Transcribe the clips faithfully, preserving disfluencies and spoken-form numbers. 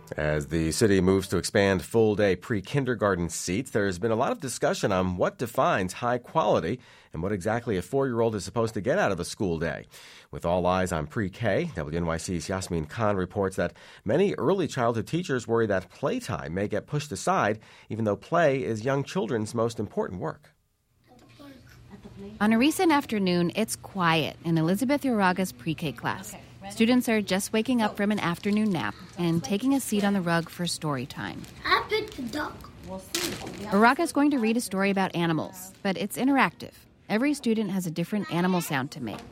As the city moves to expand full-day pre-kindergarten seats, there's been a lot of discussion on what defines high quality and what exactly a four-year-old is supposed to get out of a school day. With all eyes on pre-K, W N Y C's Yasmin Khan reports that many early childhood teachers worry that playtime may get pushed aside, even though play is young children's most important work. On a recent afternoon, it's quiet in Elizabeth Uraga's pre-K class. Students are just waking up from an afternoon nap and taking a seat on the rug for story time. I picked the duck. Uraga is going to read a story about animals, but it's interactive. Every student has a different animal sound to make.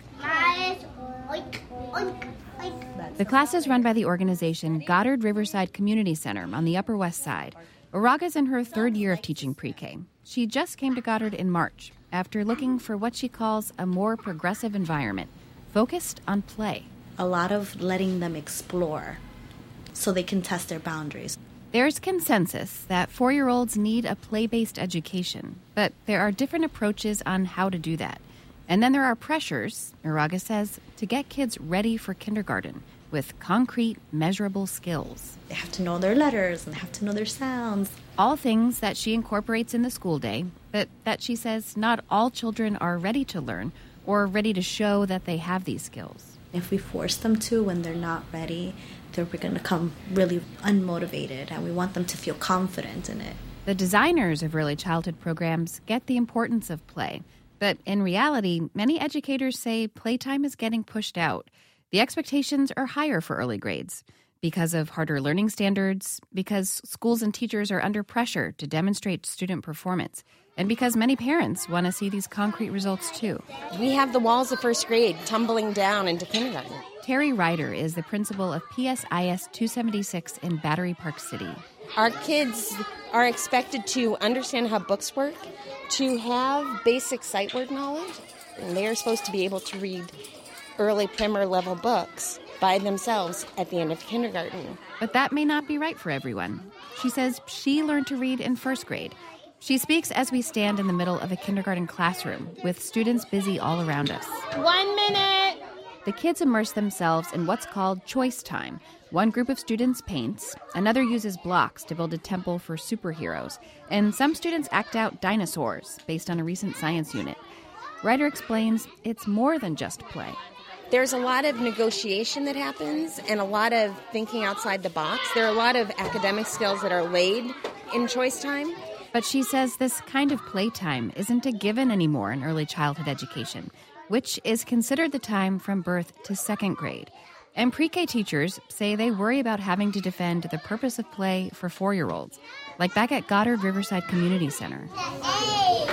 The class is run by the organization Goddard Riverside Community Center on the Upper West Side. Uraga's in her third year of teaching pre-K. She just came to Goddard in March after looking for what she calls a more progressive environment, focused on play. A lot of letting them explore so they can test their boundaries. There's consensus that four-year-olds need a play-based education, but there are different approaches on how to do that. And then there are pressures, Uraga says, to get kids ready for kindergarten with concrete, measurable skills. They have to know their letters and they have to know their sounds. All things that she incorporates in the school day, but that she says not all children are ready to learn or ready to show that they have these skills. If we force them to when they're not ready, they're going to come really unmotivated, and we want them to feel confident in it. The designers of early childhood programs get the importance of play. But in reality, many educators say playtime is getting pushed out. The expectations are higher for early grades because of harder learning standards, because schools and teachers are under pressure to demonstrate student performance, and because many parents want to see these concrete results too. We have the walls of first grade tumbling down into kindergarten. Terry Ryder is the principal of P S I S two seventy-six in Battery Park City. Our kids are expected to understand how books work, to have basic sight word knowledge, and they are supposed to be able to read early primer level books by themselves at the end of kindergarten. But that may not be right for everyone. She says she learned to read in first grade. She speaks as we stand in the middle of a kindergarten classroom with students busy all around us. One minute! The kids immerse themselves in what's called choice time. One group of students paints, another uses blocks to build a temple for superheroes, and some students act out dinosaurs based on a recent science unit. Ryder explains it's more than just play. There's a lot of negotiation that happens and a lot of thinking outside the box. There are a lot of academic skills that are laid in choice time. But she says this kind of playtime isn't a given anymore in early childhood education, which is considered the time from birth to second grade. And pre-K teachers say they worry about having to defend the purpose of play for four-year-olds, like back at Goddard Riverside Community Center. Hey,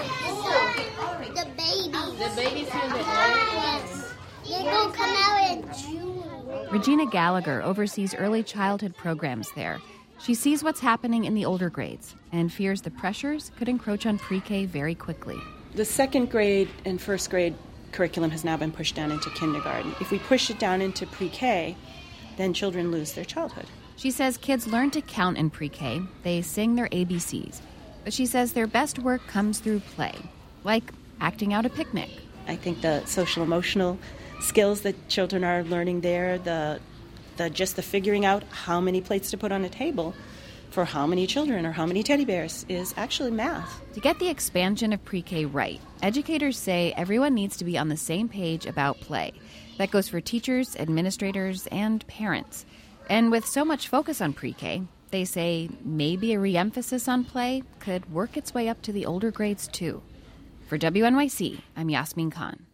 the baby. The baby's in the Yes. They're going to come out in June. Regina Gallagher oversees early childhood programs there. She sees what's happening in the older grades and fears the pressures could encroach on pre-K very quickly. The second grade and first grade curriculum has now been pushed down into kindergarten. If we push it down into pre-K, then children lose their childhood. She says kids learn to count in pre-K. They sing their A B Cs. But she says their best work comes through play, like acting out a picnic. I think the social-emotional skills that children are learning there, the the just the figuring out how many plates to put on a table for how many children or how many teddy bears is actually math. To get the expansion of pre-K right, educators say everyone needs to be on the same page about play. That goes for teachers, administrators, and parents. And with so much focus on pre-K, they say maybe a re-emphasis on play could work its way up to the older grades too. For W N Y C, I'm Yasmin Khan.